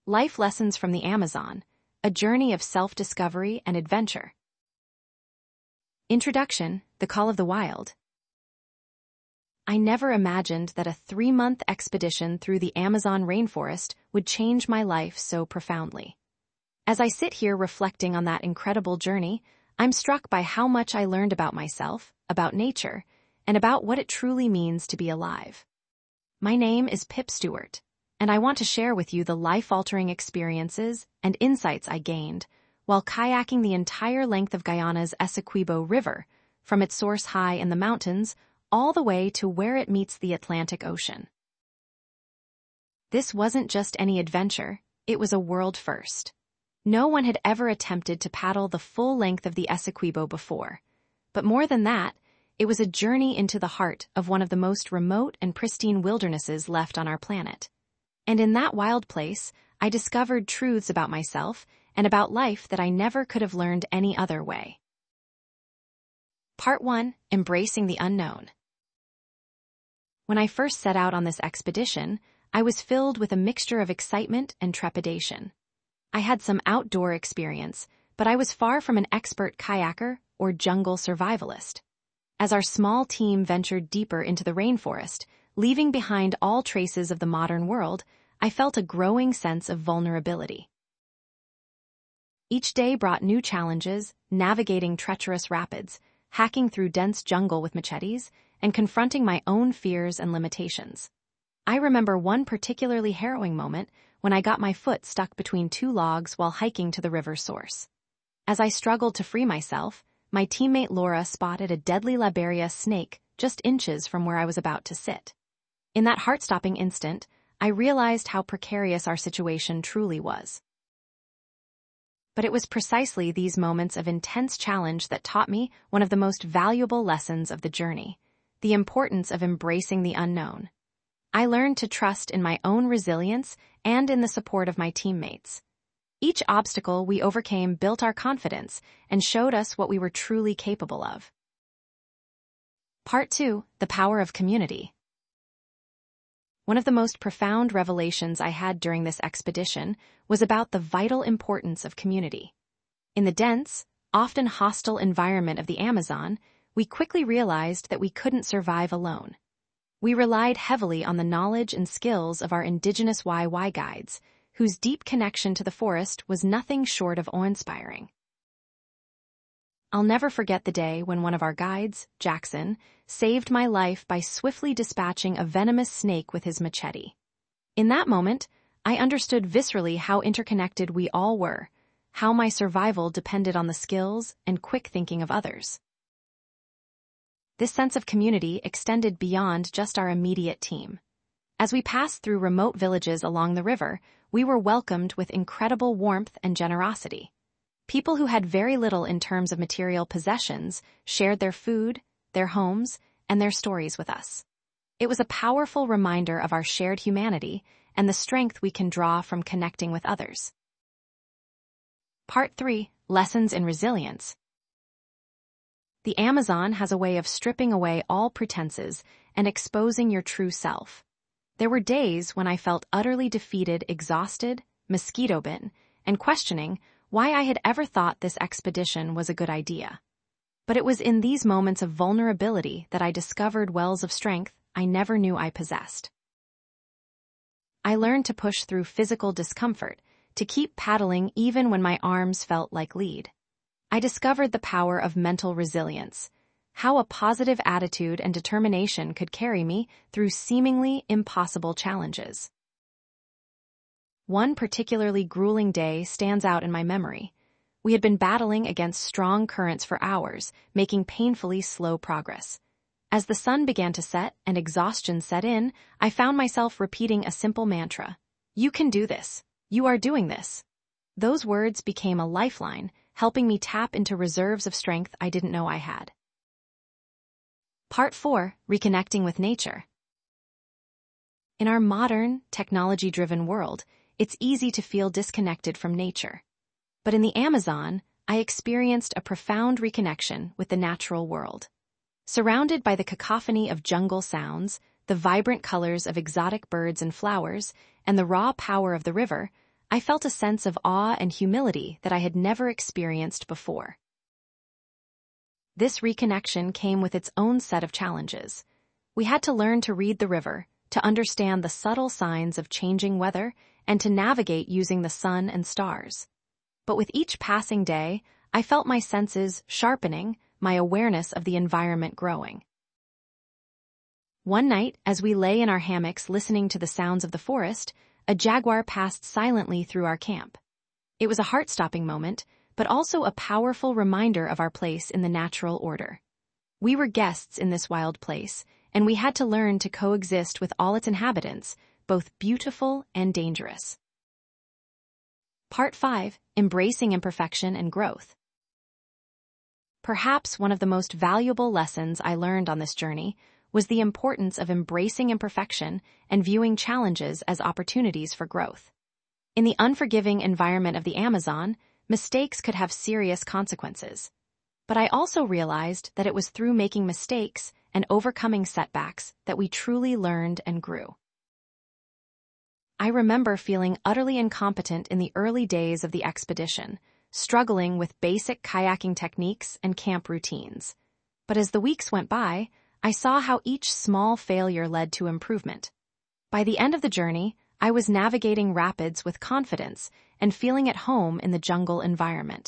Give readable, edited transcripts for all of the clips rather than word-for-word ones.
Life Lessons from the Amazon, a Journey of Self-Discovery and Adventure. Introduction, The Call of the Wild. I never imagined that a 3-month expedition through the Amazon rainforest would change my life so profoundly. As I sit here reflecting on that incredible journey, I'm struck by how much I learned about myself, about nature, and about what it truly means to be alive. My name is Pip Stewart, and I want to share with you the life-altering experiences and insights I gained while kayaking the entire length of Guyana's Essequibo River, from its source high in the mountains all the way to where it meets the Atlantic Ocean. This wasn't just any adventure, it was a world first. No one had ever attempted to paddle the full length of the Essequibo before. But more than that, it was a journey into the heart of one of the most remote and pristine wildernesses left on our planet. And in that wild place, I discovered truths about myself and about life that I never could have learned any other way. Part 1. Embracing the Unknown. When I first set out on this expedition, I was filled with a mixture of excitement and trepidation. I had some outdoor experience, but I was far from an expert kayaker or jungle survivalist. As our small team ventured deeper into the rainforest, leaving behind all traces of the modern world, I felt a growing sense of vulnerability. Each day brought new challenges, navigating treacherous rapids, hacking through dense jungle with machetes, and confronting my own fears and limitations. I remember one particularly harrowing moment when I got my foot stuck between 2 logs while hiking to the river's source. As I struggled to free myself, my teammate Laura spotted a deadly Labaria snake just inches from where I was about to sit. In that heart-stopping instant, I realized how precarious our situation truly was. But it was precisely these moments of intense challenge that taught me one of the most valuable lessons of the journey: the importance of embracing the unknown. I learned to trust in my own resilience and in the support of my teammates. Each obstacle we overcame built our confidence and showed us what we were truly capable of. Part 2. The Power of Community. One of the most profound revelations I had during this expedition was about the vital importance of community. In the dense, often hostile environment of the Amazon, we quickly realized that we couldn't survive alone. We relied heavily on the knowledge and skills of our indigenous YY guides, whose deep connection to the forest was nothing short of awe-inspiring. I'll never forget the day when one of our guides, Jackson, saved my life by swiftly dispatching a venomous snake with his machete. In that moment, I understood viscerally how interconnected we all were, how my survival depended on the skills and quick thinking of others. This sense of community extended beyond just our immediate team. As we passed through remote villages along the river, we were welcomed with incredible warmth and generosity. People who had very little in terms of material possessions shared their food, their homes, and their stories with us. It was a powerful reminder of our shared humanity and the strength we can draw from connecting with others. Part 3. Lessons in Resilience. The Amazon has a way of stripping away all pretenses and exposing your true self. There were days when I felt utterly defeated, exhausted, mosquito-bitten, and questioning why I had ever thought this expedition was a good idea. But it was in these moments of vulnerability that I discovered wells of strength I never knew I possessed. I learned to push through physical discomfort, to keep paddling even when my arms felt like lead. I discovered the power of mental resilience, how a positive attitude and determination could carry me through seemingly impossible challenges. One particularly grueling day stands out in my memory. We had been battling against strong currents for hours, making painfully slow progress. As the sun began to set and exhaustion set in, I found myself repeating a simple mantra: "You can do this. You are doing this." Those words became a lifeline, helping me tap into reserves of strength I didn't know I had. Part 4. Reconnecting with Nature. In our modern, technology-driven world, it's easy to feel disconnected from nature. But in the Amazon, I experienced a profound reconnection with the natural world. Surrounded by the cacophony of jungle sounds, the vibrant colors of exotic birds and flowers, and the raw power of the river, I felt a sense of awe and humility that I had never experienced before. This reconnection came with its own set of challenges. We had to learn to read the river, to understand the subtle signs of changing weather, and to navigate using the sun and stars. But with each passing day, I felt my senses sharpening, my awareness of the environment growing. One night, as we lay in our hammocks listening to the sounds of the forest, a jaguar passed silently through our camp. It was a heart-stopping moment, but also a powerful reminder of our place in the natural order. We were guests in this wild place, and we had to learn to coexist with all its inhabitants, both beautiful and dangerous. Part 5. Embracing Imperfection and Growth. Perhaps one of the most valuable lessons I learned on this journey was the importance of embracing imperfection and viewing challenges as opportunities for growth. In the unforgiving environment of the Amazon, mistakes could have serious consequences. But I also realized that it was through making mistakes and overcoming setbacks that we truly learned and grew. I remember feeling utterly incompetent in the early days of the expedition, struggling with basic kayaking techniques and camp routines. But as the weeks went by, I saw how each small failure led to improvement. By the end of the journey, I was navigating rapids with confidence and feeling at home in the jungle environment.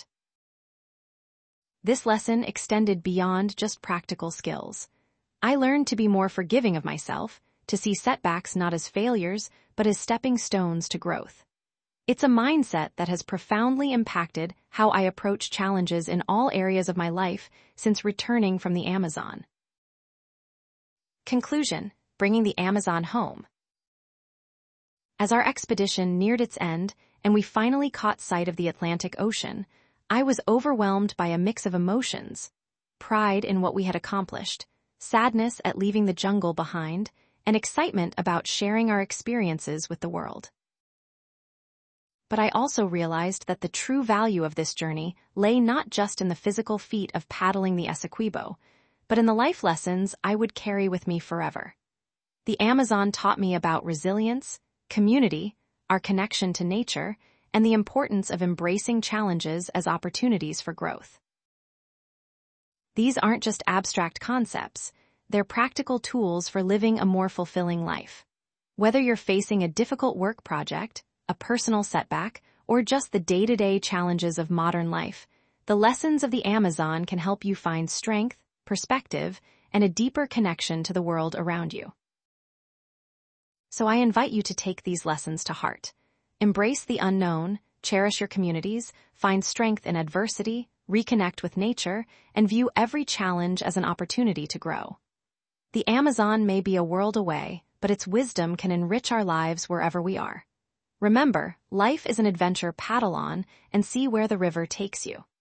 This lesson extended beyond just practical skills. I learned to be more forgiving of myself, to see setbacks not as failures, but as stepping stones to growth. It's a mindset that has profoundly impacted how I approach challenges in all areas of my life since returning from the Amazon. Conclusion: bringing the Amazon home. As our expedition neared its end and we finally caught sight of the Atlantic Ocean, I was overwhelmed by a mix of emotions: pride in what we had accomplished, sadness at leaving the jungle behind, and excitement about sharing our experiences with the world. But I also realized that the true value of this journey lay not just in the physical feat of paddling the Essequibo, but in the life lessons I would carry with me forever. The Amazon taught me about resilience, community, our connection to nature, and the importance of embracing challenges as opportunities for growth. These aren't just abstract concepts, they're practical tools for living a more fulfilling life. Whether you're facing a difficult work project, a personal setback, or just the day-to-day challenges of modern life, the lessons of the Amazon can help you find strength, perspective, and a deeper connection to the world around you. So I invite you to take these lessons to heart. Embrace the unknown, cherish your communities, find strength in adversity, reconnect with nature, and view every challenge as an opportunity to grow. The Amazon may be a world away, but its wisdom can enrich our lives wherever we are. Remember, life is an adventure. Paddle on and see where the river takes you.